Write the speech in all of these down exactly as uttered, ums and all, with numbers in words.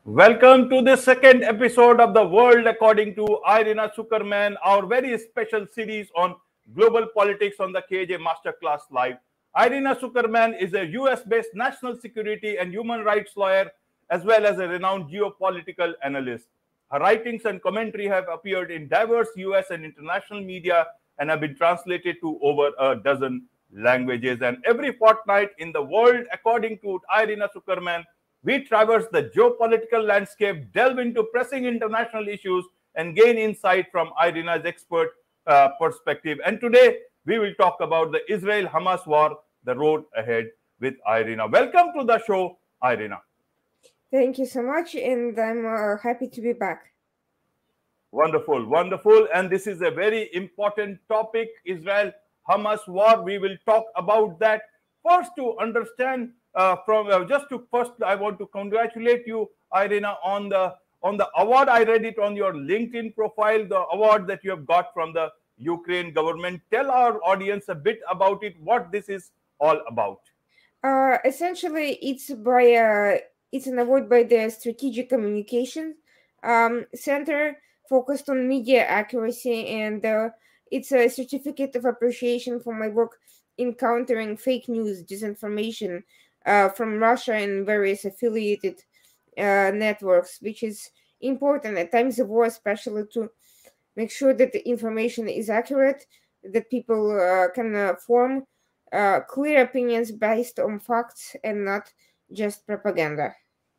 Welcome to the second episode of The World According to Irina Zuckerman, our very special series on global politics on the K J Masterclass Live. Irina Zuckerman is a U S based national security and human rights lawyer as well as a renowned geopolitical analyst. Her writings and commentary have appeared in diverse U S and international media and have been translated to over a dozen languages. And every fortnight in The World According to Irina Zuckerman, we traverse the geopolitical landscape, delve into pressing international issues, and gain insight from Irina's expert uh, perspective. And today, we will talk about the Israel Hamas war, the road ahead with Irina. Welcome to the show, Irina. Thank you so much, and I'm uh, happy to be back. Wonderful, wonderful. And this is a very important topic, Israel Hamas war. We will talk about that. First, to understand uh, from uh, just to first, I want to congratulate you, Irina, on the on the award. I read it on your LinkedIn profile, the award that you have got from the Ukraine government. Tell our audience a bit about it, what this is all about. Uh, essentially, it's by uh, it's an award by the Strategic Communication um, Center focused on media accuracy, and uh, it's a certificate of appreciation for my work in countering fake news, disinformation uh, from Russia and various affiliated uh, networks, which is important at times of war, especially to make sure that the information is accurate, that people uh, can uh, form uh, clear opinions based on facts and not just propaganda.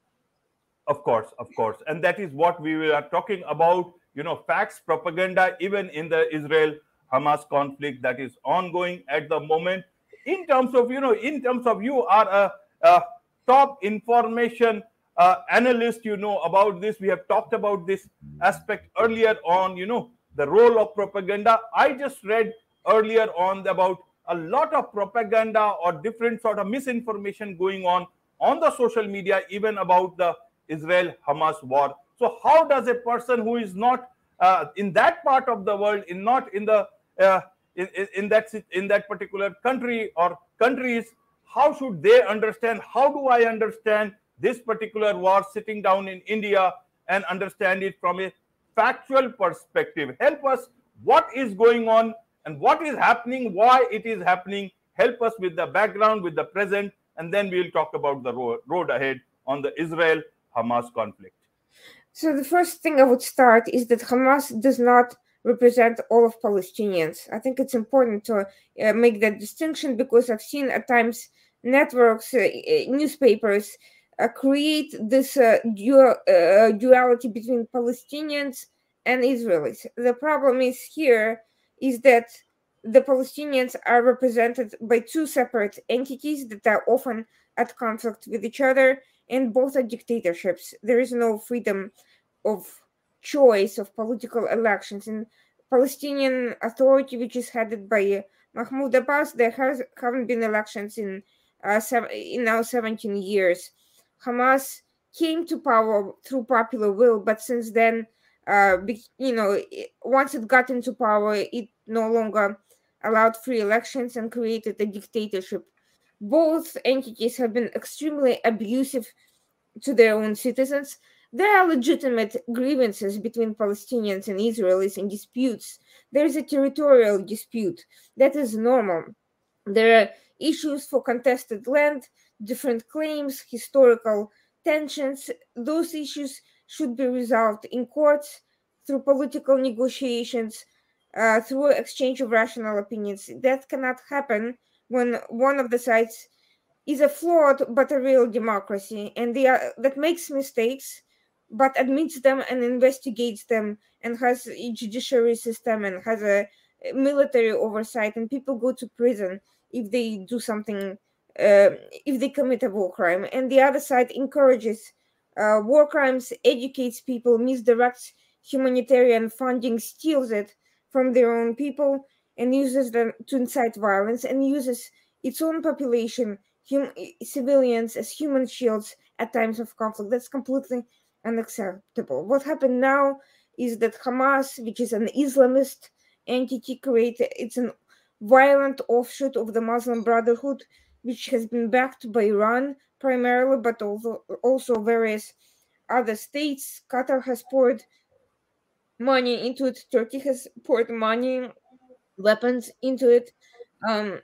Of course, of course. And that is what we are talking about, you know, facts, propaganda, even in the Israel Hamas conflict that is ongoing at the moment. In terms of, you know, in terms of you are a, a top information uh, analyst, you know, about this. We have talked about this aspect earlier on, you know, the role of propaganda. I just read earlier on about a lot of propaganda or different sort of misinformation going on on the social media, even about the Israel Hamas war. So, how does a person who is not uh, in that part of the world, in not in the uh, in, in that in that particular country or countries, how should they understand? How do I understand this particular war sitting down in India and understand it from a factual perspective? Help us. What is going on and what is happening? Why it is happening? Help us with the background, with the present, and then we will talk about the road, road ahead on the Israel Hamas conflict. So the first thing I would start is that Hamas does not represent all of Palestinians. I think it's important to uh, make that distinction because I've seen at times networks, uh, uh, newspapers uh, create this uh, dual, uh, duality between Palestinians and Israelis. The problem is here is that the Palestinians are represented by two separate entities that are often at conflict with each other, and both are dictatorships. There is no freedom of choice of political elections. In Palestinian Authority, which is headed by Mahmoud Abbas, there has, haven't been elections in uh, seven, in now seventeen years. Hamas came to power through popular will, but since then, uh, you know, once it got into power, it no longer allowed free elections and created a dictatorship. Both entities have been extremely abusive to their own citizens. There are legitimate grievances between Palestinians and Israelis and disputes. There is a territorial dispute. That is normal. There are issues for contested land, different claims, historical tensions. Those issues should be resolved in courts through political negotiations, uh, through exchange of rational opinions. That cannot happen when one of the sides is a flawed but a real democracy, and they are, that makes mistakes but admits them and investigates them and has a judiciary system and has a military oversight, and people go to prison if they do something, uh, if they commit a war crime. And the other side encourages uh, war crimes, educates people, misdirects humanitarian funding, steals it from their own people, and uses them to incite violence, and uses its own population, hum- civilians, as human shields at times of conflict. That's completely unacceptable. What happened now is that Hamas, which is an Islamist entity, created it's a violent offshoot of the Muslim Brotherhood, which has been backed by Iran primarily, but also also various other states. Qatar has poured money into it. Turkey has poured money, weapons into it. Um,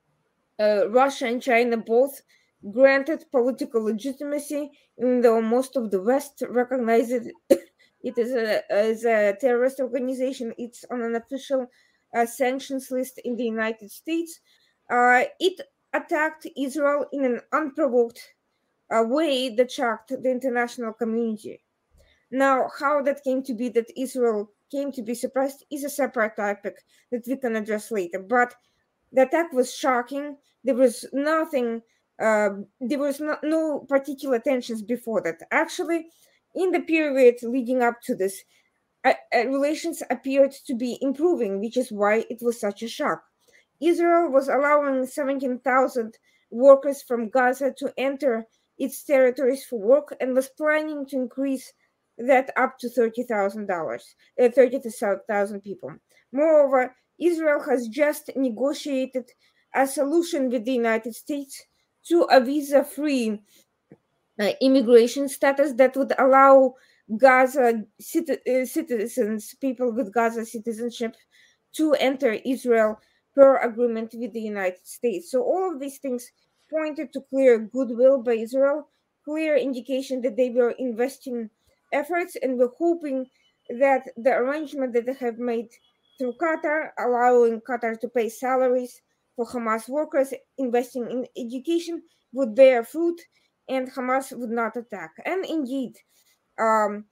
uh, Russia and China both granted political legitimacy, even though most of the West recognizes it, it as, a, as a terrorist organization. It's on an official uh, sanctions list in the United States. Uh, it attacked Israel in an unprovoked uh, way that shocked the international community. Now, how that came to be that Israel came to be suppressed is a separate topic that we can address later. But the attack was shocking. There was nothing, uh, there was no, no particular tensions before that. Actually, in the period leading up to this, uh, uh, relations appeared to be improving, which is why it was such a shock. Israel was allowing seventeen thousand workers from Gaza to enter its territories for work and was planning to increase that up to thirty thousand dollars, uh, thirty thousand people. Moreover, Israel has just negotiated a solution with the United States to a visa-free uh, immigration status that would allow Gaza cit- uh, citizens, people with Gaza citizenship, to enter Israel per agreement with the United States. So all of these things pointed to clear goodwill by Israel, clear indication that they were investing efforts and were hoping that the arrangement that they have made through Qatar, allowing Qatar to pay salaries for Hamas workers, investing in education, would bear fruit and Hamas would not attack. And indeed, um,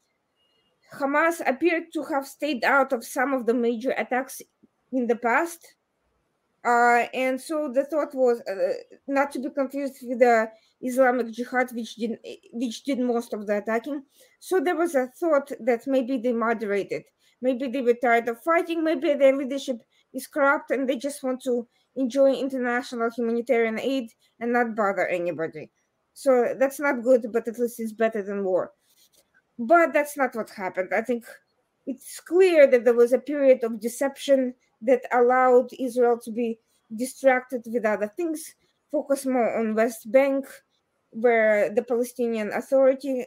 Hamas appeared to have stayed out of some of the major attacks in the past. Uh, and so the thought was uh, not to be confused with the Islamic Jihad, which did, which did most of the attacking. So there was a thought that maybe they moderated. Maybe they were tired of fighting. Maybe their leadership is corrupt and they just want to enjoy international humanitarian aid and not bother anybody. So that's not good, but at least it's better than war. But that's not what happened. I think it's clear that there was a period of deception that allowed Israel to be distracted with other things, focus more on West Bank, where the Palestinian Authority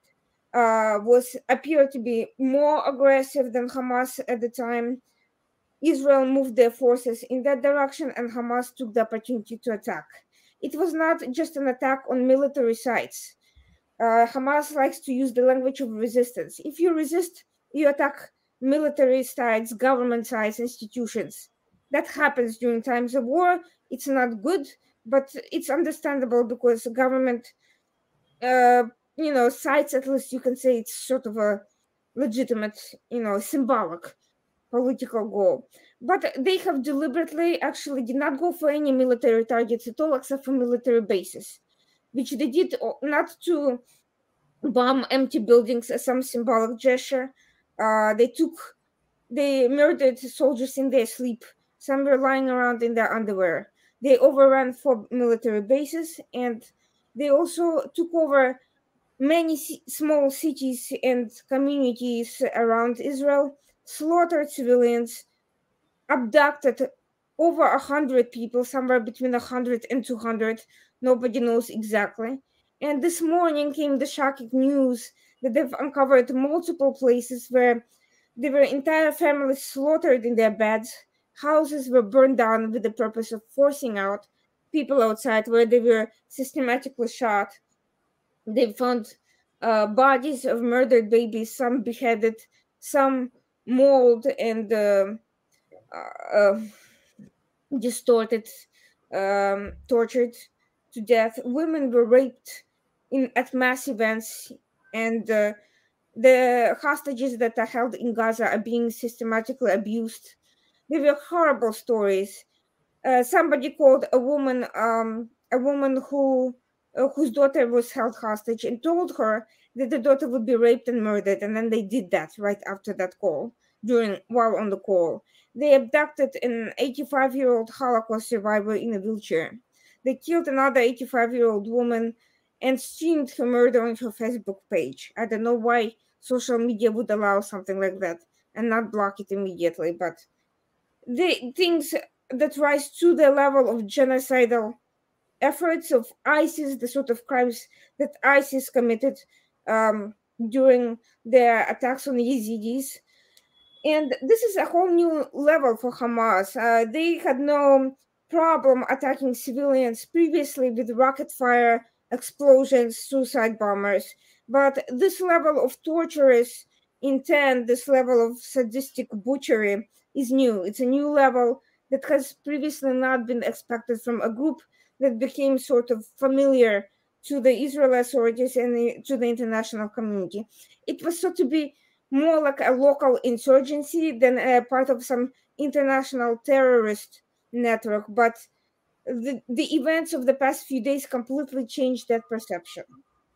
uh, was appeared to be more aggressive than Hamas at the time. Israel moved their forces in that direction, and Hamas took the opportunity to attack. It was not just an attack on military sites. Uh, Hamas likes to use the language of resistance. If you resist, you attack military sites, government sites, institutions. That happens during times of war. It's not good, but it's understandable because the government, uh, you know, sites, at least you can say it's sort of a legitimate, you know, symbolic political goal. But they have deliberately actually did not go for any military targets at all, except for military bases, which they did not to bomb empty buildings as some symbolic gesture. Uh, they took, they murdered soldiers in their sleep. Some were lying around in their underwear. They overran four military bases, and they also took over many c- small cities and communities around Israel, slaughtered civilians, abducted over a hundred people, somewhere between a hundred and two hundred. Nobody knows exactly. And this morning came the shocking news that they've uncovered multiple places where there were entire families slaughtered in their beds. Houses were burned down with the purpose of forcing out people outside, where they were systematically shot. They found uh, bodies of murdered babies, some beheaded, some mauled and uh, uh, distorted, um, tortured to death. Women were raped in at mass events, and uh, the hostages that are held in Gaza are being systematically abused. There were horrible stories. Uh, somebody called a woman, um, a woman who uh, whose daughter was held hostage, and told her that the daughter would be raped and murdered, and then they did that right after that call. During while on the call, they abducted an eighty-five-year-old Holocaust survivor in a wheelchair. They killed another eighty-five-year-old woman and streamed her murder on her Facebook page. I don't know why social media would allow something like that and not block it immediately, but the things that rise to the level of genocidal efforts of ISIS, the sort of crimes that ISIS committed, um, during their attacks on Yazidis. And this is a whole new level for Hamas. Uh, they had no problem attacking civilians previously with rocket fire, explosions, suicide bombers. But this level of torturous intent, this level of sadistic butchery is new. It's a new level that has previously not been expected from a group that became sort of familiar to the Israeli authorities and the, to the international community. It was thought to be more like a local insurgency than a part of some international terrorist network. But the, the events of the past few days completely changed that perception.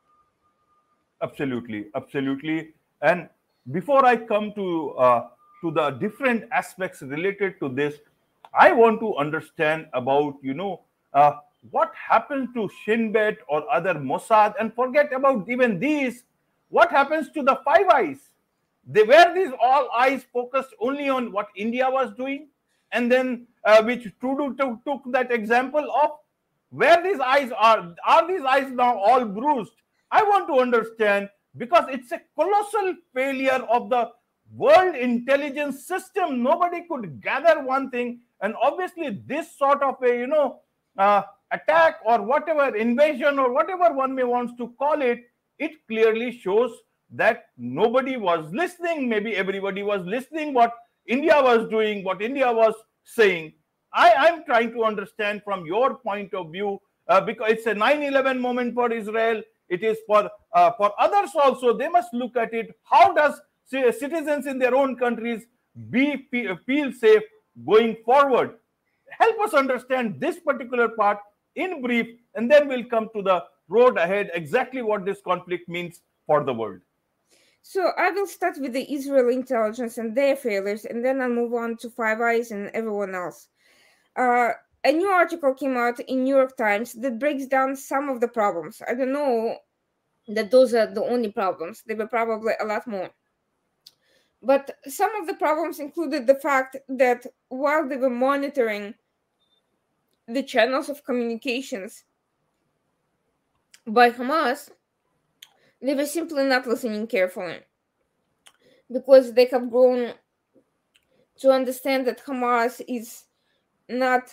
Absolutely, absolutely. And before I come to uh, to the different aspects related to this, I want to understand about you know uh, what happened to Shin Bet or other Mossad, and forget about even these. What happens to the Five Eyes? They were these all eyes focused only on what India was doing, and then uh, which Trudeau took, took that example of where these eyes are. Are these eyes now all bruised? I want to understand because it's a colossal failure of the world intelligence system. Nobody could gather one thing, and obviously this sort of a you know uh, attack or whatever invasion or whatever one may wants to call it, it clearly shows that nobody was listening. Maybe everybody was listening what India was doing, what India was saying. I am trying to understand from your point of view uh, because it's a nine eleven moment for Israel. It is for uh, for others also. They must look at it. How does citizens in their own countries be feel safe going forward? Help us understand this particular part in brief, and then we'll come to the road ahead, exactly what this conflict means for the world. So I will start with the Israel intelligence and their failures, and then I'll move on to Five Eyes and everyone else. Uh, a new article came out in New York Times that breaks down some of the problems. I don't know that those are the only problems. There were probably a lot more. But some of the problems included the fact that while they were monitoring the channels of communications by Hamas, they were simply not listening carefully because they have grown to understand that Hamas is not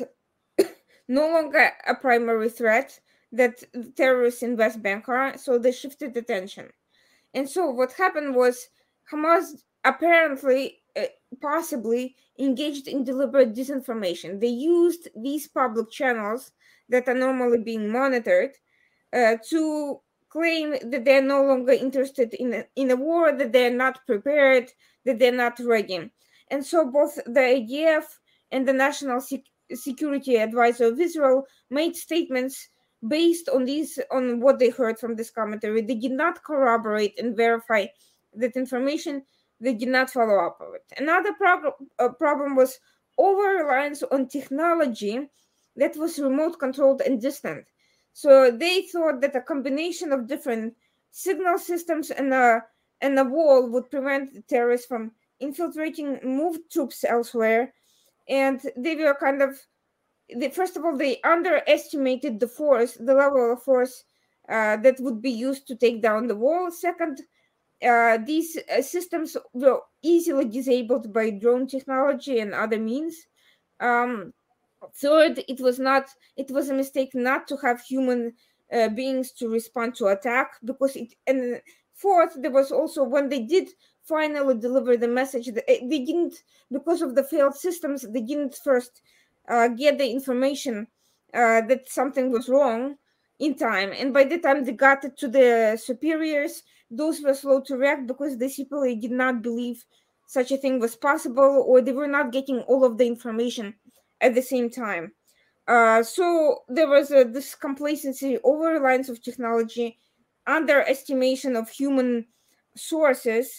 no longer a primary threat, that terrorists in West Bank are, so they shifted attention. And so what happened was Hamas apparently, uh, possibly, engaged in deliberate disinformation. They used these public channels that are normally being monitored uh, to claim that they're no longer interested in a, in a war, that they're not prepared, that they're not ready. And so both the I D F and the National Sec- Security Advisor of Israel made statements based on these, on what they heard from this commentary. They did not corroborate and verify that information. They did not follow up on it. Another prob- uh, problem was over-reliance on technology that was remote controlled and distant. So they thought that a combination of different signal systems and a, and a wall would prevent the terrorists from infiltrating, moved troops elsewhere. And they were kind of, they, first of all, they underestimated the force, the level of force uh, that would be used to take down the wall. Second, uh, these uh, systems were easily disabled by drone technology and other means. Um, third, it was not, it was a mistake not to have human uh, beings to respond to attack, because it, and fourth, there was also, when they did finally deliver the message, they didn't, because of the failed systems, they didn't first uh, get the information uh, that something was wrong in time. And by the time they got it to the superiors, those were slow to react because they simply did not believe such a thing was possible, or they were not getting all of the information at the same time. Uh, so there was a, this complacency, over reliance of technology, underestimation of human sources,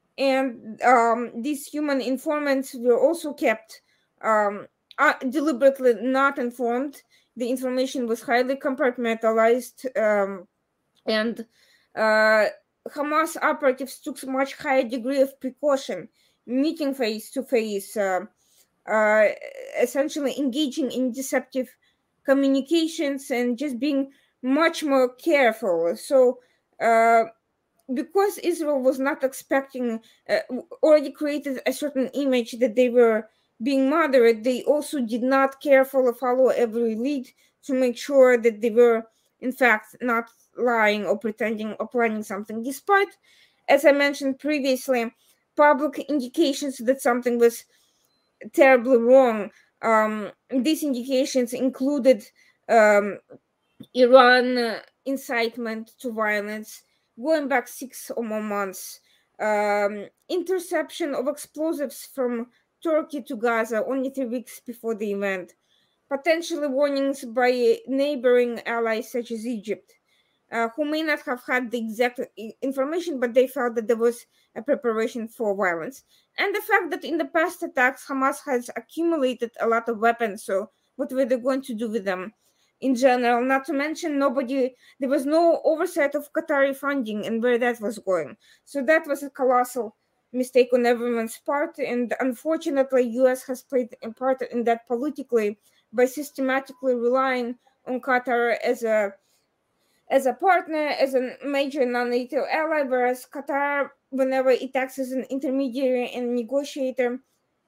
and um, these human informants were also kept um, uh, deliberately not informed. The information was highly compartmentalized, um, and uh, Hamas operatives took a much higher degree of precaution, meeting face to face, essentially engaging in deceptive communications and just being much more careful. So uh, because Israel was not expecting, uh, already created a certain image that they were being moderate, they also did not carefully follow every lead to make sure that they were, in fact, not lying or pretending or planning something, despite, as I mentioned previously, public indications that something was terribly wrong. Um, these indications included um, Iran uh, incitement to violence going back six or more months, um, interception of explosives from Turkey to Gaza only three weeks before the event, potentially warnings by neighboring allies such as Egypt, uh, who may not have had the exact information, but they felt that there was a preparation for violence. And the fact that in the past attacks, Hamas has accumulated a lot of weapons. So, what were they going to do with them in general? Not to mention, nobody, there was no oversight of Qatari funding and where that was going. So, that was a colossal mistake on everyone's part. And unfortunately, U S has played a part in that politically by systematically relying on Qatar as a as a partner, as a major non-NATO ally, whereas Qatar, whenever it acts as an intermediary and negotiator,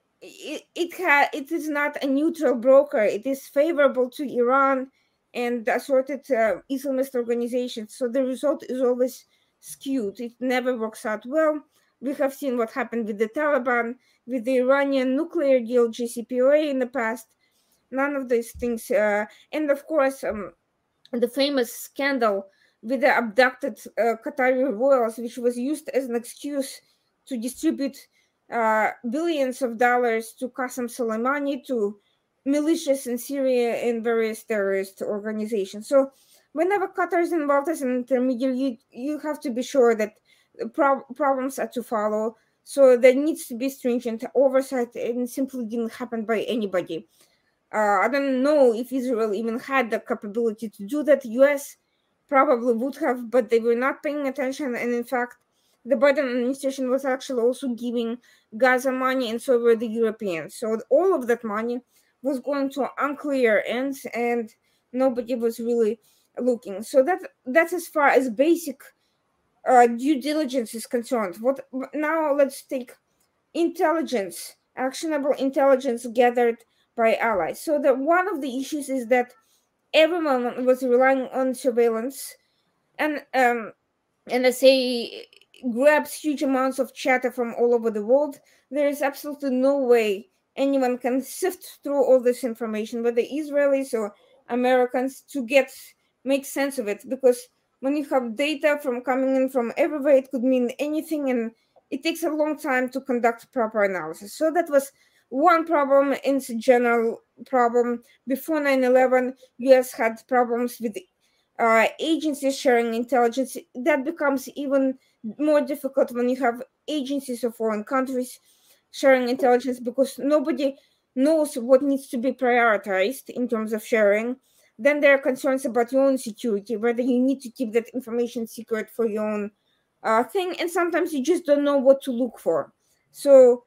it it, ha- it is not a neutral broker. It is favorable to Iran and assorted uh, Islamist organizations. So the result is always skewed. It never works out well. We have seen what happened with the Taliban, with the Iranian nuclear deal, J C P O A in the past. None of these things, uh, and of course, um, the famous scandal with the abducted uh, Qatari royals, which was used as an excuse to distribute uh, billions of dollars to Qasem Soleimani, to militias in Syria and various terrorist organizations. So, whenever Qatar is involved as an intermediary, you, you have to be sure that pro- problems are to follow. So, there needs to be stringent oversight, and simply didn't happen by anybody. Uh, I don't know if Israel even had the capability to do that. U S probably would have, but they were not paying attention. And in fact, the Biden administration was actually also giving Gaza money, and so were the Europeans. So all of that money was going to unclear ends, and nobody was really looking. So that that's as far as basic uh, due diligence is concerned. What now? Let's take intelligence, actionable intelligence gathered by allies. So that one of the issues is that everyone was relying on surveillance, and um, N S A grabs huge amounts of chatter from all over the world. There is absolutely no way anyone can sift through all this information, whether Israelis or Americans, to get make sense of it. Because when you have data from coming in from everywhere, it could mean anything, and it takes a long time to conduct proper analysis. So that was one problem in general problem. Before nine eleven, U S had problems with uh, agencies sharing intelligence. That becomes even more difficult when you have agencies of foreign countries sharing intelligence, because nobody knows what needs to be prioritized in terms of sharing. Then there are concerns about your own security, whether you need to keep that information secret for your own uh, thing, and sometimes you just don't know what to look for. So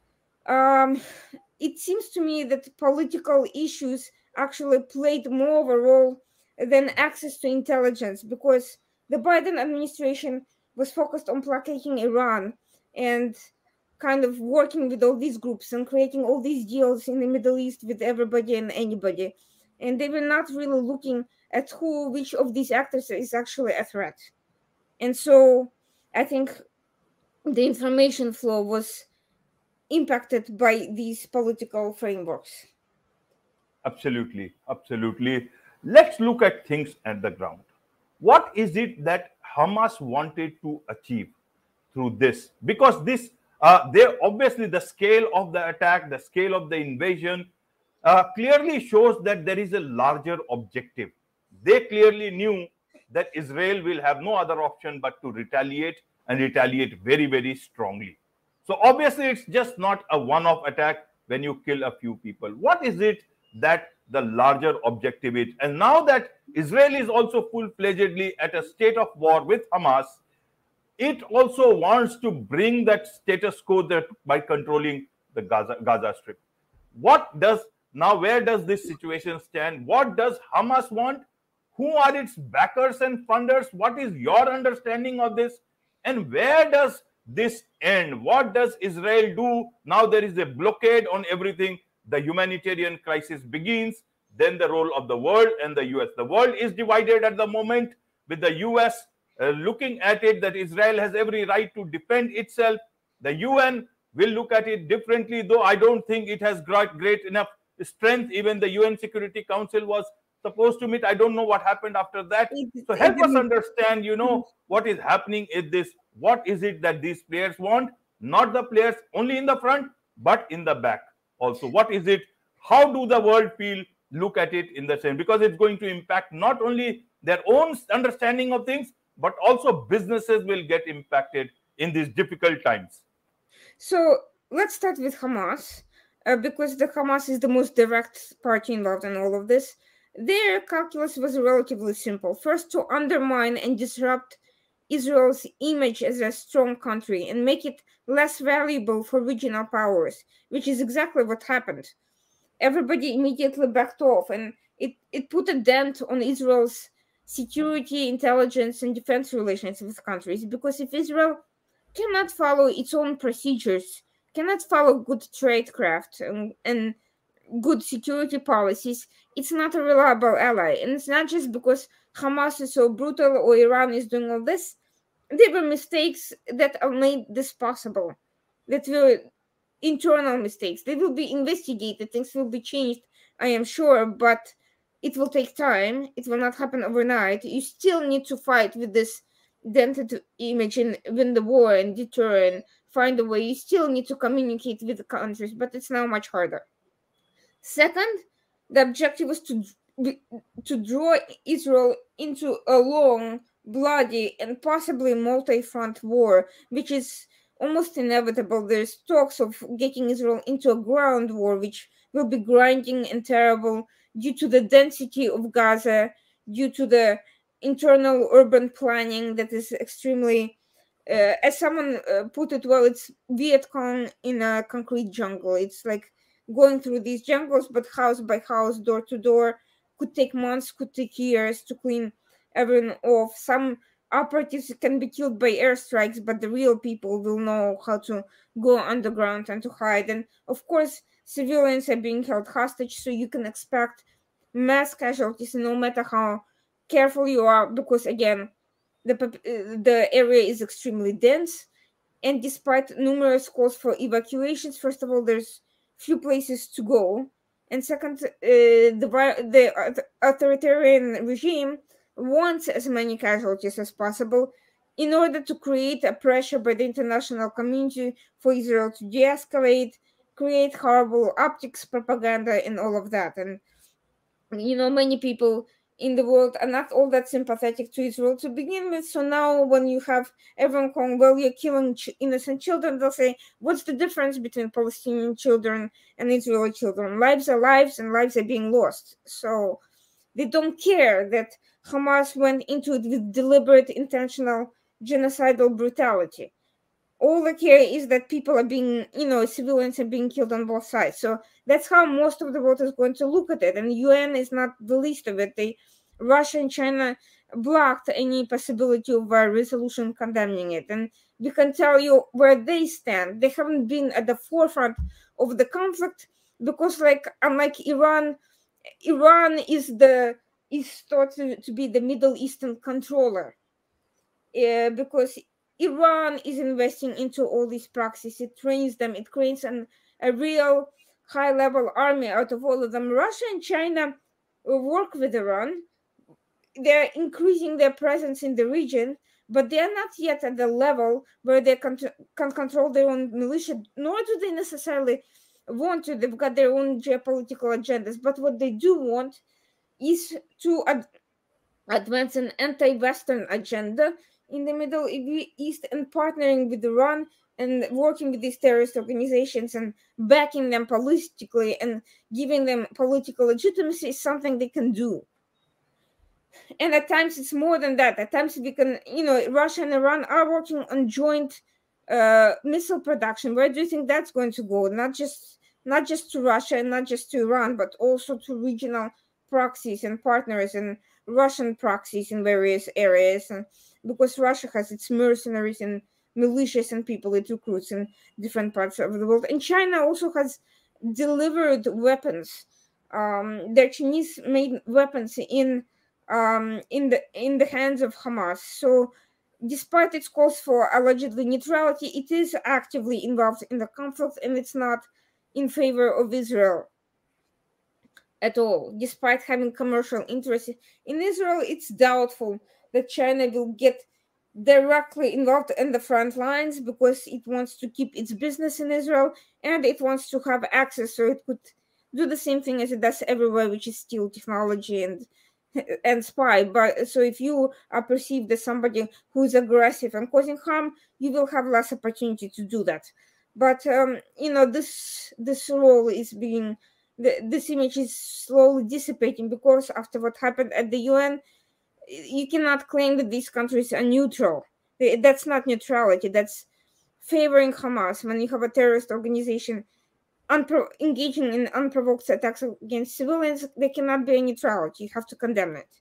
um, it seems to me that political issues actually played more of a role than access to intelligence, because the Biden administration was focused on placating Iran and kind of working with all these groups and creating all these deals in the Middle East with everybody and anybody. And they were not really looking at who, which of these actors is actually a threat. And so I think the information flow was impacted by these political frameworks. Absolutely, absolutely. Let's look at things at the ground. What is it that Hamas wanted to achieve through this? Because this, uh, they obviously the scale of the attack, the scale of the invasion, uh, clearly shows that there is a larger objective. They clearly knew that Israel will have no other option but to retaliate, and retaliate very, very strongly. So obviously, it's just not a one-off attack when you kill a few people. What is it that the larger objective is? And now that Israel is also full-fledgedly at a state of war with Hamas, it also wants to bring that status quo that by controlling the Gaza, Gaza Strip. What does now? Where does this situation stand? What does Hamas want? Who are its backers and funders? What is your understanding of this? And where does this end? What does Israel do? Now there is a blockade on everything. The humanitarian crisis begins. Then the role of the world and the U S. The world is divided at the moment, with the U S uh, looking at it that Israel has every right to defend itself. The U N will look at it differently, though I don't think it has great, great enough strength. Even the U N Security Council was supposed to meet. I don't know what happened after that. It- So it help us didn't- understand, you know, what is happening in this. What is it that these players want? Not the players only in the front, but in the back also. What is it? How do the world feel? Look at it in the same, because it's going to impact not only their own understanding of things, but also businesses will get impacted in these difficult times. So let's start with Hamas, uh, because the Hamas is the most direct party involved in all of this. Their calculus was relatively simple. First, to undermine and disrupt Israel's image as a strong country and make it less valuable for regional powers, which is exactly what happened. Everybody immediately backed off, and it, it put a dent on Israel's security, intelligence, and defense relations with countries, because if Israel cannot follow its own procedures, cannot follow good tradecraft and, and good security policies, it's not a reliable ally. And it's not just because Hamas is so brutal or Iran is doing all this. There were mistakes that made this possible, that were internal mistakes. They will be investigated, things will be changed, I am sure, but it will take time. It will not happen overnight. You still need to fight with this dented image and win the war and deter and find a way. You still need to communicate with the countries, but it's now much harder. Second, the objective was to to draw Israel into a long, bloody, and possibly multi-front war, which is almost inevitable. There's talks of getting Israel into a ground war, which will be grinding and terrible due to the density of Gaza, due to the internal urban planning that is extremely, uh, as someone uh, put it well, it's Viet Cong in a concrete jungle. It's like going through these jungles, but house by house, door to door. Could take months, could take years to clean everyone off. Some operatives can be killed by airstrikes, but the real people will know how to go underground and to hide. And of course, civilians are being held hostage, so you can expect mass casualties no matter how careful you are, because again, the the area is extremely dense. And despite numerous calls for evacuations, first of all, there's few places to go, and second, uh, the the authoritarian regime wants as many casualties as possible in order to create a pressure by the international community for Israel to de-escalate, create horrible optics propaganda, and all of that. And you know, many people in the world are not all that sympathetic to Israel to begin with. So now when you have everyone calling, well, you're killing ch- innocent children, they'll say, what's the difference between Palestinian children and Israeli children? Lives are lives and lives are being lost. So they don't care that Hamas went into it with deliberate, intentional, genocidal brutality. All they care is that people are being, you know, civilians are being killed on both sides. So that's how most of the world is going to look at it. And the U N is not the least of it. They, Russia and China blocked any possibility of a resolution condemning it. And we can tell you where they stand. They haven't been at the forefront of the conflict because, like, unlike Iran, Iran is the is thought to, to be the Middle Eastern controller. Uh, because Iran is investing into all these practices. It trains them. It creates an, a real high-level army out of all of them. Russia and China work with Iran. They're increasing their presence in the region, but they are not yet at the level where they can, can control their own militia, nor do they necessarily want to. They've got their own geopolitical agendas. But what they do want is to ad- advance an anti-Western agenda in the Middle East and partnering with Iran and working with these terrorist organizations and backing them politically and giving them political legitimacy is something they can do. And at times it's more than that. At times we can, you know, Russia and Iran are working on joint uh, missile production. Where do you think that's going to go? Not just not just to Russia and not just to Iran, but also to regional proxies and partners. And Russian proxies in various areas, and because Russia has its mercenaries and militias and people it recruits in different parts of the world. And China also has delivered weapons. Um, their Chinese-made weapons in um, in the in the hands of Hamas. So, despite its calls for allegedly neutrality, it is actively involved in the conflict, and it's not in favor of Israel at all. Despite having commercial interests in Israel, it's doubtful that China will get directly involved in the front lines because it wants to keep its business in Israel and it wants to have access so it could do the same thing as it does everywhere, which is steal technology and and spy. But so if you are perceived as somebody who is aggressive and causing harm, you will have less opportunity to do that. But um, you know, this this role is being the, this image is slowly dissipating because after what happened at the U N, you cannot claim that these countries are neutral. That's not neutrality. That's favoring Hamas. When you have a terrorist organization unpro- engaging in unprovoked attacks against civilians, there cannot be a neutrality. You have to condemn it.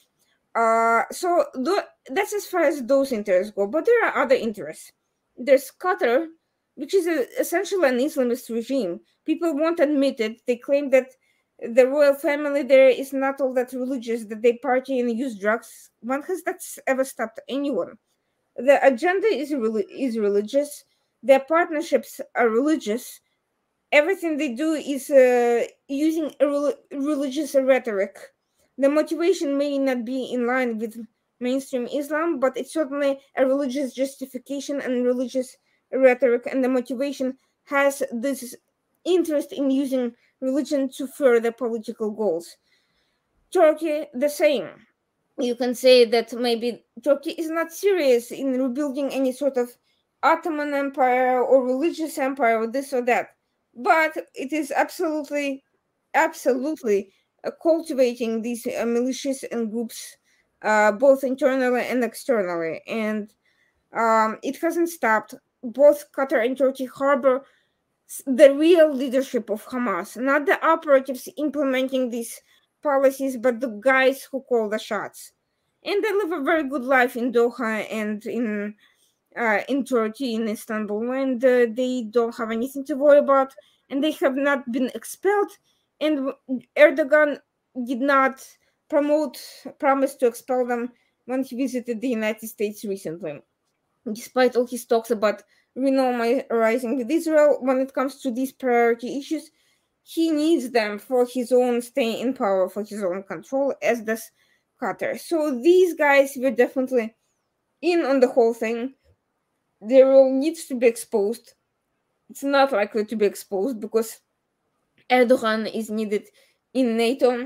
Uh, so th- that's as far as those interests go. But there are other interests. There's Qatar, which is a, essentially an Islamist regime. People won't admit it. They claim that the royal family there is not all that religious, that they party and use drugs. When has that ever stopped anyone? The agenda is, re- is religious. Their partnerships are religious. Everything they do is uh, using a re- religious rhetoric. The motivation may not be in line with mainstream Islam, but it's certainly a religious justification and religious rhetoric, and the motivation has this interest in using religion to further political goals. Turkey, the same. You can say that maybe Turkey is not serious in rebuilding any sort of Ottoman Empire or religious empire or this or that, but it is absolutely, absolutely uh, cultivating these uh, militias and groups, uh, both internally and externally, and um, it hasn't stopped. Both Qatar and Turkey harbor the real leadership of Hamas, not the operatives implementing these policies, but the guys who call the shots. And they live a very good life in Doha and in uh, in Turkey, in Istanbul, and uh, they don't have anything to worry about, and they have not been expelled. And Erdogan did not promote, promise to expel them when he visited the United States recently. Despite all his talks about renormalizing with Israel, when it comes to these priority issues, he needs them for his own stay in power, for his own control, as does Qatar. So these guys were definitely in on the whole thing. Their role needs to be exposed. It's not likely to be exposed because Erdogan is needed in NATO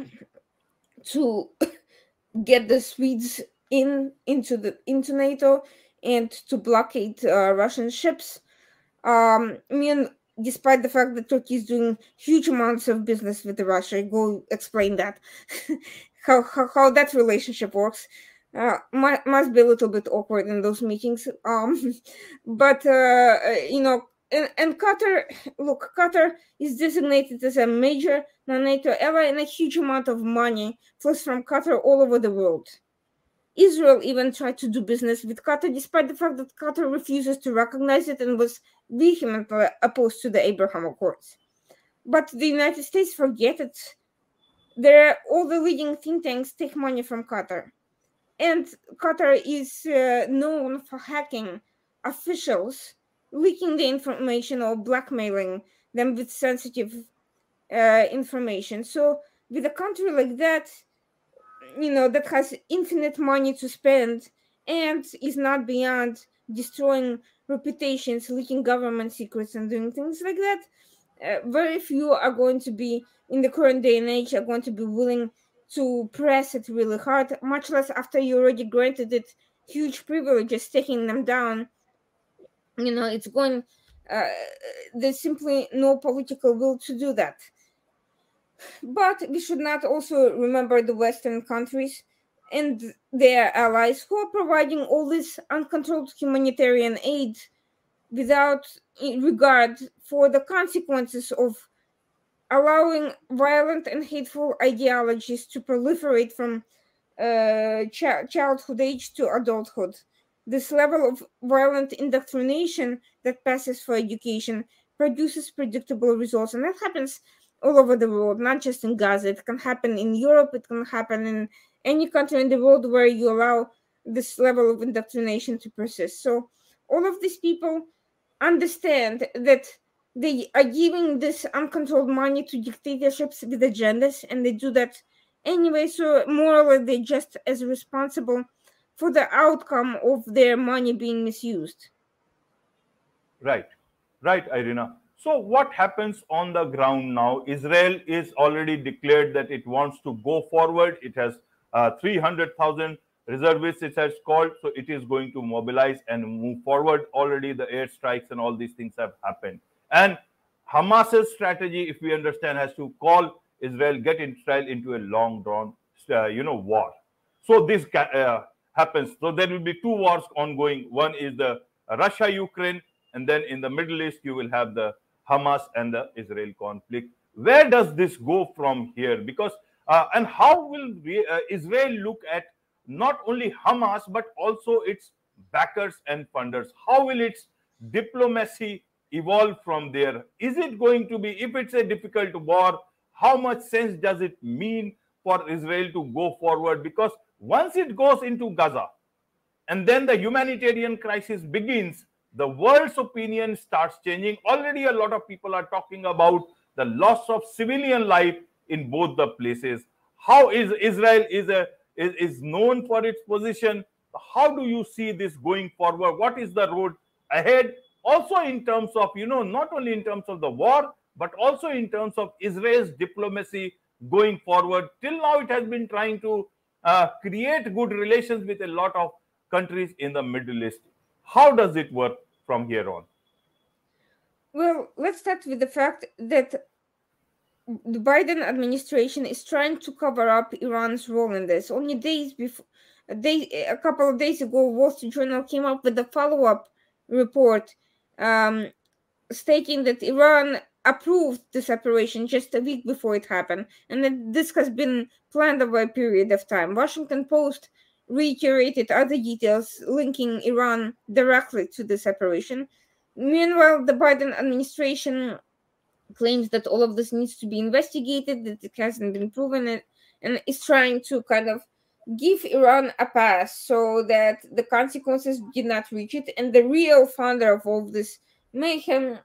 to get the Swedes in into the into NATO and to blockade uh, Russian ships. Um, I mean, despite the fact that Turkey is doing huge amounts of business with Russia, go explain that how, how how that relationship works. Uh, must, must be a little bit awkward in those meetings. Um, but uh, you know, and, and Qatar, look, Qatar is designated as a major non-NATO ally, and a huge amount of money flows from Qatar all over the world. Israel even tried to do business with Qatar, despite the fact that Qatar refuses to recognize it and was vehemently opposed to the Abraham Accords. But the United States forget it. There, all the leading think tanks take money from Qatar. And Qatar is uh, known for hacking officials, leaking the information or blackmailing them with sensitive uh, information. So with a country like that, you know, that has infinite money to spend and is not beyond destroying reputations, leaking government secrets, and doing things like that, uh, very few are going to be, in the current day and age, are going to be willing to press it really hard, much less after you already granted it huge privileges, taking them down. You know, it's going, uh, there's simply no political will to do that. But we should not also remember the Western countries and their allies who are providing all this uncontrolled humanitarian aid without regard for the consequences of allowing violent and hateful ideologies to proliferate from uh, ch- childhood age to adulthood. This level of violent indoctrination that passes for education produces predictable results, and that happens all over the world, not just in Gaza. It can happen in Europe, it can happen in any country in the world where you allow this level of indoctrination to persist. So, all of these people understand that they are giving this uncontrolled money to dictatorships with agendas, and they do that anyway. So, morally, they're just as responsible for the outcome of their money being misused. Right, right, Irina. So, what happens on the ground now? Israel is already declared that it wants to go forward. It has uh, three hundred thousand reservists, it has called. So, it is going to mobilize and move forward. Already, the airstrikes and all these things have happened. And Hamas's strategy, if we understand, has to call Israel, get Israel into a long drawn, uh, you know, war. So, this uh, happens. So, there will be two wars ongoing. One is the Russia Ukraine, and then in the Middle East, you will have the Hamas and the Israel conflict. Where does this go from here? Because, uh, and how will we, uh, Israel look at not only Hamas, but also its backers and funders? How will its diplomacy evolve from there? Is it going to be, if it's a difficult war, how much sense does it mean for Israel to go forward? Because once it goes into Gaza, and then the humanitarian crisis begins, the world's opinion starts changing. Already a lot of people are talking about the loss of civilian life in both the places. How is Israel is a is, is known for its position? How do you see this going forward? What is the road ahead? Also in terms of, you know, not only in terms of the war, but also in terms of Israel's diplomacy going forward. Till now, it has been trying to uh, create good relations with a lot of countries in the Middle East. How does it work from here on? Well, let's start with the fact that the Biden administration is trying to cover up Iran's role in this. Only days before, a, day, a couple of days ago, Wall Street Journal came up with a follow-up report um, stating that Iran approved the separation just a week before it happened, and that this has been planned over a period of time. Washington Post reiterated other details linking Iran directly to the separation. Meanwhile, the Biden administration claims that all of this needs to be investigated, that it hasn't been proven, and, and is trying to kind of give Iran a pass so that the consequences did not reach it, and the real founder of all of this mayhem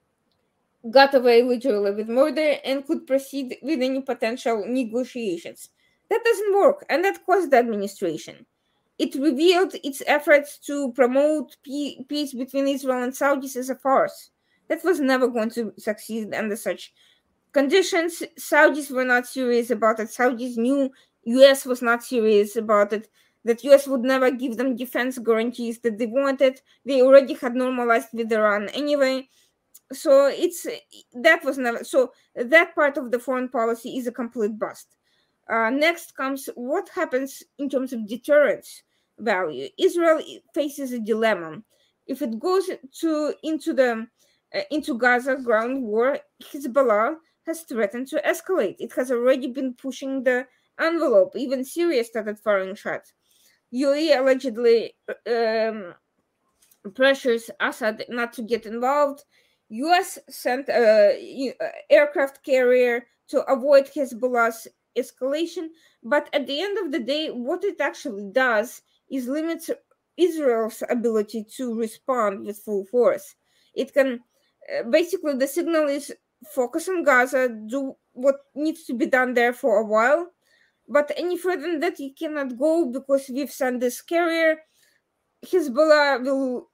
got away literally with murder and could proceed with any potential negotiations. That doesn't work, and that cost the administration. It revealed its efforts to promote peace between Israel and Saudis as a farce. That was never going to succeed under such conditions. Saudis were not serious about it. Saudis knew U S was not serious about it, that U S would never give them defense guarantees that they wanted. They already had normalized with Iran anyway. So it's that was never so that part of the foreign policy is a complete bust. Uh, next comes what happens in terms of deterrence value. Israel faces a dilemma. If it goes to into the uh, into Gaza ground war, Hezbollah has threatened to escalate. It has already been pushing the envelope. Even Syria started firing shots. U A E allegedly um, pressures Assad not to get involved. U S sent an aircraft carrier to avoid Hezbollah's escalation. But at the end of the day, what it actually does is limits Israel's ability to respond with full force. It can uh, basically, the signal is focus on Gaza, do what needs to be done there for a while. But any further than that, you cannot go because we've sent this carrier. Hezbollah will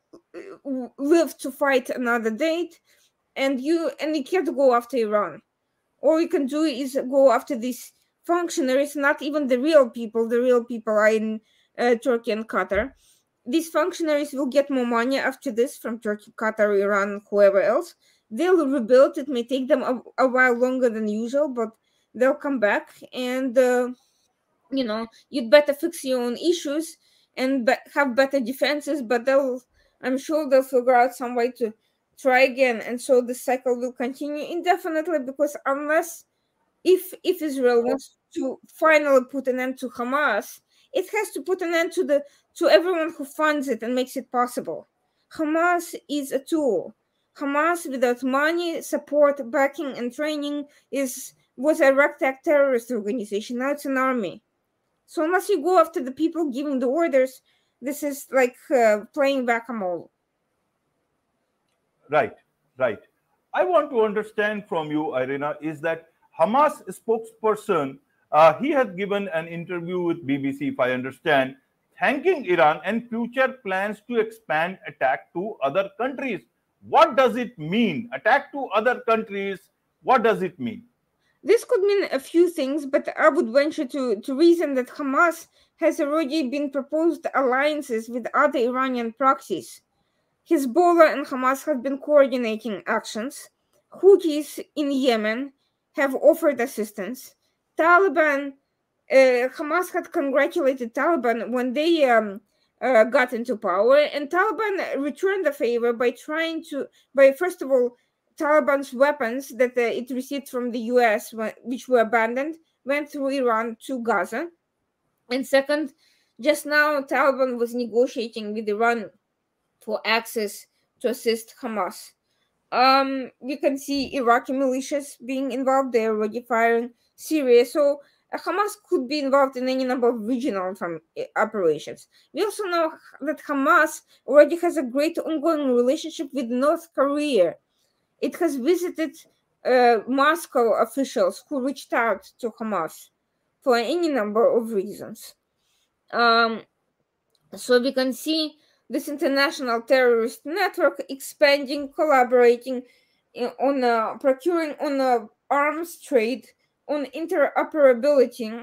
live to fight another date, and you and you can't go after Iran. All you can do is go after these functionaries, not even the real people. The real people are in uh, Turkey and Qatar. These functionaries will get more money after this from Turkey, Qatar, Iran, whoever else. They'll rebuild. It may take them a, a while longer than usual, but they'll come back. And uh, you know, you'd better fix your own issues and be- have better defenses. But they'll, I'm sure they'll figure out some way to try again, and so the cycle will continue indefinitely. Because unless, if if Israel wants to finally put an end to Hamas, it has to put an end to the to everyone who funds it and makes it possible. Hamas is a tool. Hamas, without money, support, backing, and training, is was a ragtag terrorist organization. Now it's an army. So unless you go after the people giving the orders, this is like uh, playing whack-a-mole. Right, right. I want to understand from you, Irina, is that Hamas spokesperson, uh, he has given an interview with B B C, if I understand, thanking Iran and future plans to expand attack to other countries. What does it mean? Attack to other countries, what does it mean? This could mean a few things, but I would venture to, to reason that Hamas has already been proposed alliances with other Iranian proxies. Hezbollah and Hamas have been coordinating actions. Houthis in Yemen have offered assistance. Taliban, uh, Hamas had congratulated Taliban when they um, uh, got into power, and Taliban returned the favor by trying to, by first of all, Taliban's weapons that uh, it received from the U S, which were abandoned, went through Iran to Gaza. And second, just now, Taliban was negotiating with Iran for access to assist Hamas. Um, you can see Iraqi militias being involved. They're already firing Syria. So uh, Hamas could be involved in any number of regional from, uh, operations. We also know that Hamas already has a great ongoing relationship with North Korea. It has visited uh, Moscow officials who reached out to Hamas for any number of reasons. Um, so we can see this international terrorist network expanding, collaborating on uh, procuring on uh, arms trade, on interoperability,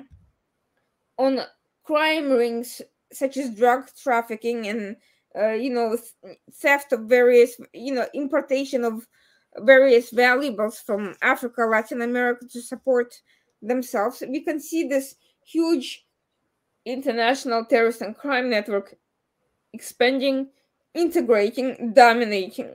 on crime rings such as drug trafficking and uh, you know th- theft of various, you know importation of various valuables from Africa, Latin America to support themselves. We can see this huge international terrorist and crime network expanding, integrating, dominating.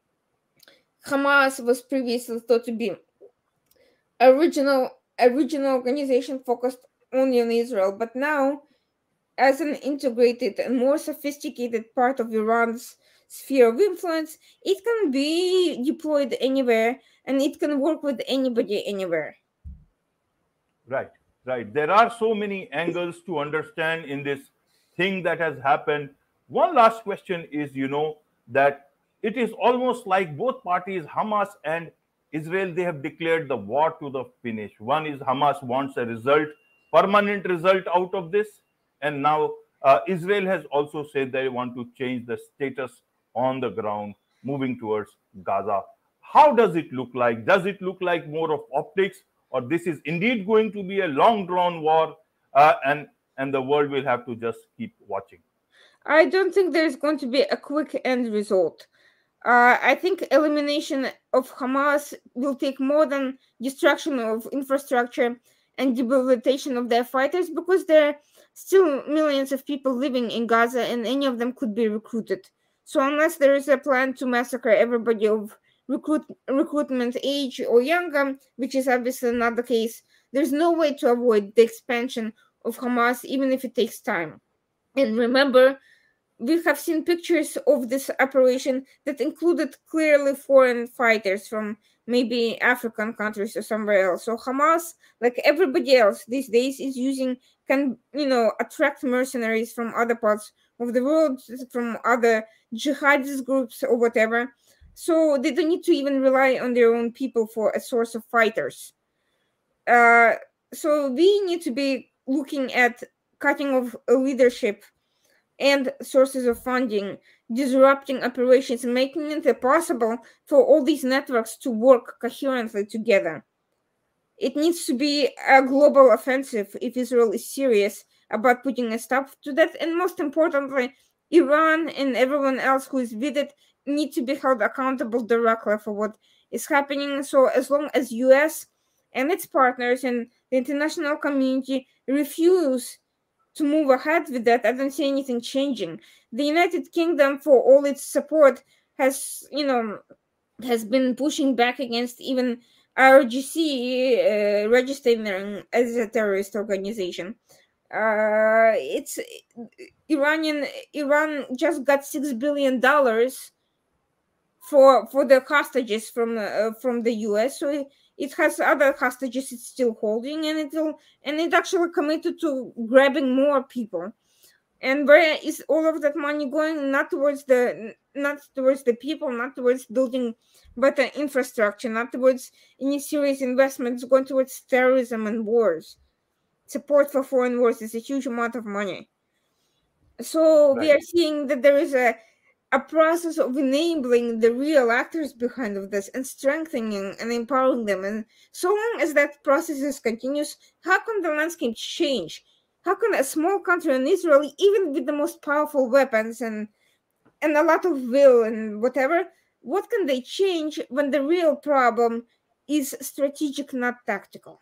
Hamas was previously thought to be a regional, a regional organization focused only on Israel, but now, as an integrated and more sophisticated part of Iran's sphere of influence, it can be deployed anywhere and it can work with anybody anywhere. Right, right. There are so many angles to understand in this thing that has happened. One last question is, you know, that it is almost like both parties, Hamas and Israel, they have declared the war to the finish. One is Hamas wants a result, permanent result out of this. And now uh, Israel has also said they want to change the status on the ground, moving towards Gaza. How does it look like? Does it look like more of optics, or this is indeed going to be a long drawn war, uh, and and the world will have to just keep watching? I don't think there's going to be a quick end result. Uh, I think elimination of Hamas will take more than destruction of infrastructure and debilitation of their fighters, because there are still millions of people living in Gaza and any of them could be recruited. So unless there is a plan to massacre everybody of recruit recruitment age or younger, which is obviously not the case, there's no way to avoid the expansion of Hamas, even if it takes time. And remember, we have seen pictures of this operation that included clearly foreign fighters from maybe African countries or somewhere else. So Hamas, like everybody else these days, is using, can, you know, attract mercenaries from other parts of the world, from other jihadist groups or whatever. So they don't need to even rely on their own people for a source of fighters. Uh, so we need to be looking at cutting off leadership and sources of funding, disrupting operations, and making it impossible for all these networks to work coherently together. It needs to be a global offensive if Israel is serious about putting a stop to that. And most importantly, Iran and everyone else who is with it need to be held accountable directly for what is happening. So as long as U S and its partners and the international community refuse to move ahead with that, I don't see anything changing. The United Kingdom, for all its support, has, you know, has been pushing back against even I R G C uh, registering as a terrorist organization. Uh, it's Iranian Iran just got six billion dollars for for the hostages from uh, from the U S. So it, it has other hostages it's still holding, and it will and it actually committed to grabbing more people. And where is all of that money going? Not towards the not towards the people, not towards building better infrastructure, not towards any serious investments, going towards terrorism and wars. Support for foreign wars is a huge amount of money. So we Right. are seeing that there is a a process of enabling the real actors behind of this and strengthening and empowering them. And so long as that process is continuous, how can the landscape change? How can a small country in Israel, even with the most powerful weapons and and a lot of will and whatever, what can they change when the real problem is strategic, not tactical?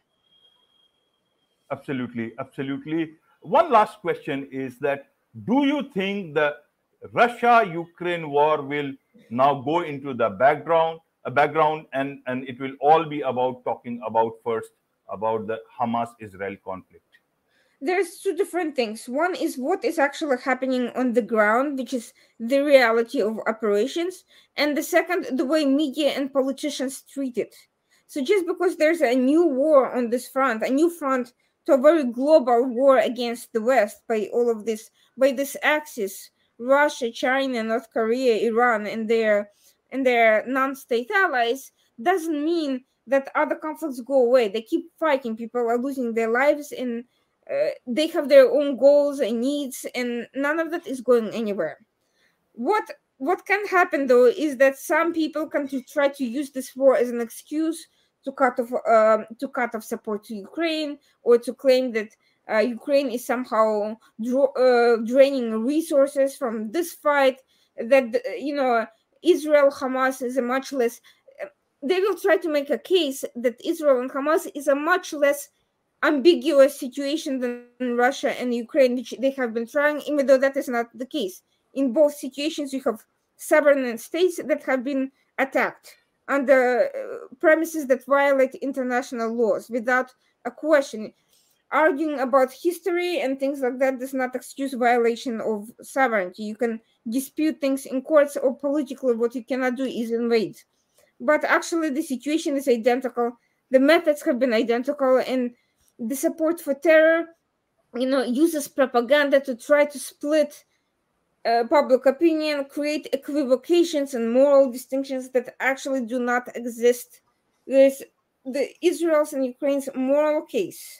Absolutely, absolutely. One last question is that do you think the Russia-Ukraine war will now go into the background, a background, and and it will all be about talking about first about the Hamas-Israel conflict? There's two different things. One is what is actually happening on the ground, which is the reality of operations, and the second, the way media and politicians treat it. So just because there's a new war on this front, a new front to a very global war against the West by all of this, by this axis, Russia, China, North Korea, Iran, and their and their non-state allies, doesn't mean that other conflicts go away. They keep fighting. People are losing their lives, and uh, they have their own goals and needs, and none of that is going anywhere. What what can happen though is that some people can to try to use this war as an excuse to cut off um, to cut off support to Ukraine, or to claim that uh, Ukraine is somehow dra- uh, draining resources from this fight. That uh, you know Israel Hamas is a much less. They will try to make a case that Israel and Hamas is a much less ambiguous situation than Russia and Ukraine, which they have been trying, even though that is not the case. In both situations, you have sovereign states that have been attacked under uh, premises that violate international laws without a question. Arguing about history and things like that does not excuse violation of sovereignty. You can dispute things in courts, or politically, what you cannot do is invade. But actually, the situation is identical. The methods have been identical, and the support for terror, you know, uses propaganda to try to split uh, public opinion, create equivocations and moral distinctions that actually do not exist. There's the Israel's and Ukraine's moral case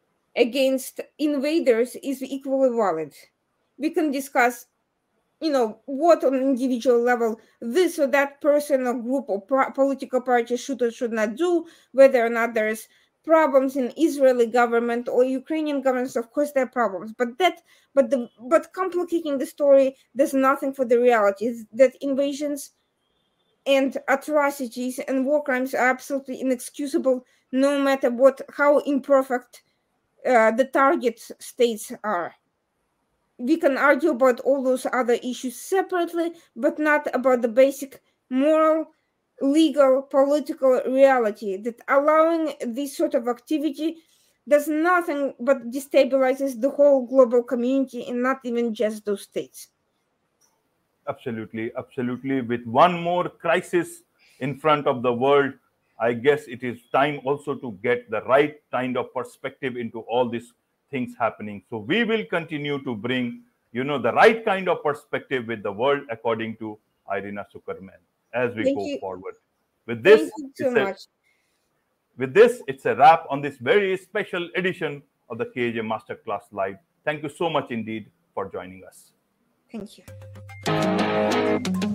against invaders is equally valid. We can discuss, you know, what on an individual level this or that person or group or pro- political party should or should not do, whether or not there's problems in Israeli government or Ukrainian governments. Of course there are problems, but that but the but complicating the story does nothing for the realities that invasions and atrocities and war crimes are absolutely inexcusable, no matter what how imperfect uh, the target states are. We can argue about all those other issues separately, but not about the basic moral, legal, political reality that allowing this sort of activity does nothing but destabilizes the whole global community, and not even just those states. Absolutely, absolutely. With one more crisis in front of the world, I guess it is time also to get the right kind of perspective into all these things happening. So we will continue to bring, you know, the right kind of perspective with the world, according to Irina Zuckerman, as we Thank go you. forward. With Thank this, you so it's a much. with this, it's a wrap on this very special edition of the K A J Masterclass Live. Thank you so much indeed for joining us. Thank you.